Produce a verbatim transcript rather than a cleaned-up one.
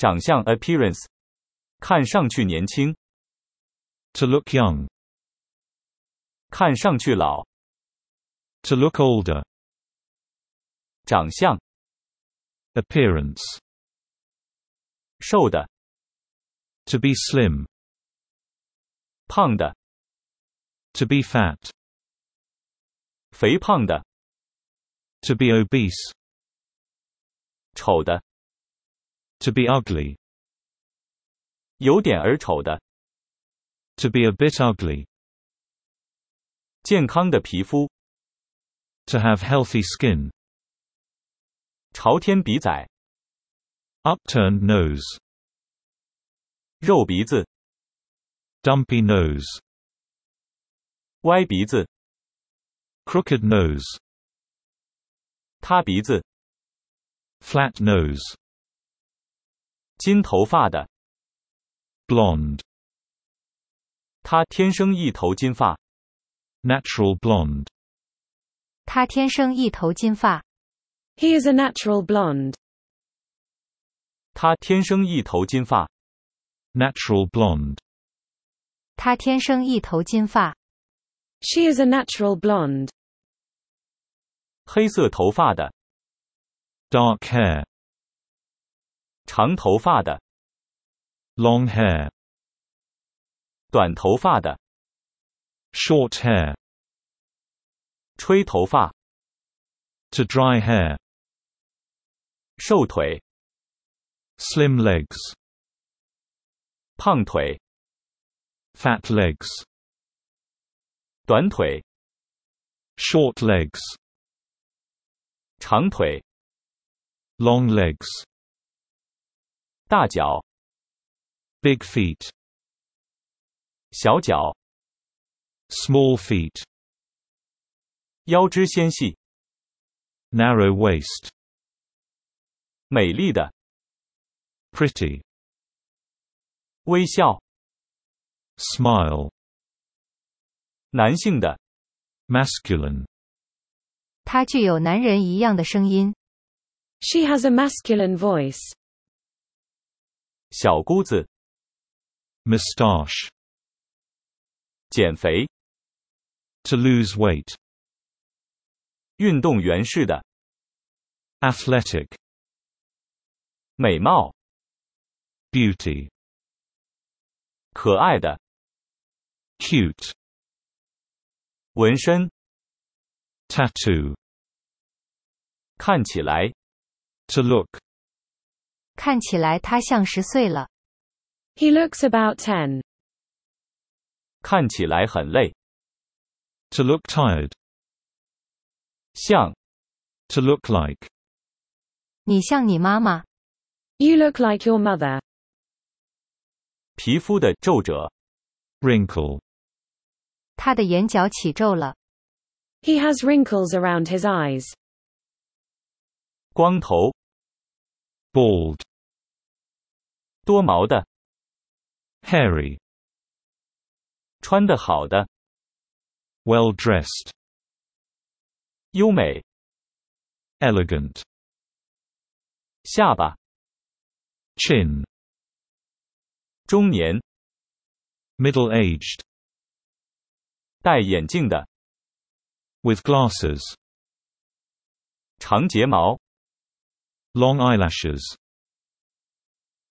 长相 appearance， 看上去年轻。 To look young. 看上去老。 To look older. 长相。 Appearance. 瘦的。 To be slim. 胖的。 To be fat. 肥胖的。 To be obese. 丑的。 To be ugly. 有点儿丑的。 To be a bit ugly. 健康的皮肤。 To have healthy skin. 朝天鼻仔。 Upturned nose. 肉鼻子。 Dumpy nose. 歪鼻子。 Crooked nose. 塌鼻子。 Flat nose. 金头发的。 Blonde. 他天生一头金发。 Natural blonde. 他天生一头金发。 He is a natural blonde. 他天生一头金发。 Natural blonde. 他天生一头金发。 She is a natural blonde. 黑色头发的。 Dark hair. 长头发的。 Long hair. 短头发的。 Short hair. 吹头发。 To dry hair. 瘦腿。 Slim legs. 胖腿。 Fat legs. 短腿。 Short legs. 长腿。 Long legs. 大脚。 Big feet. 小脚。 Small feet. 腰肢纤细。 Narrow waist. 美丽的。 Pretty. 微笑。 Smile. 男性的。 Masculine. 他具有男人一样的声音。 She has a masculine voice. 小姑子。 Moustache. 减肥。 To lose weight. 运动员式的。 Athletic. 美貌。 Beauty. 可爱的。 Cute. 纹身。 Tattoo. 看起来。 To look. 看起来他像十岁了。 He looks about ten. 看起来很累。 To look tired. 像。 To look like. 你像你妈妈。 You look like your mother. 皮肤的皱褶。 Wrinkle. 他的眼角起皱了。 He has wrinkles around his eyes. 光头。 Bald. 多毛的。 Hairy. 穿得好的。 Well dressed. 优美。 Elegant. 下巴。 Chin. 中年。 Middle-aged. 戴眼镜的。 With glasses. 长睫毛。 Long eyelashes.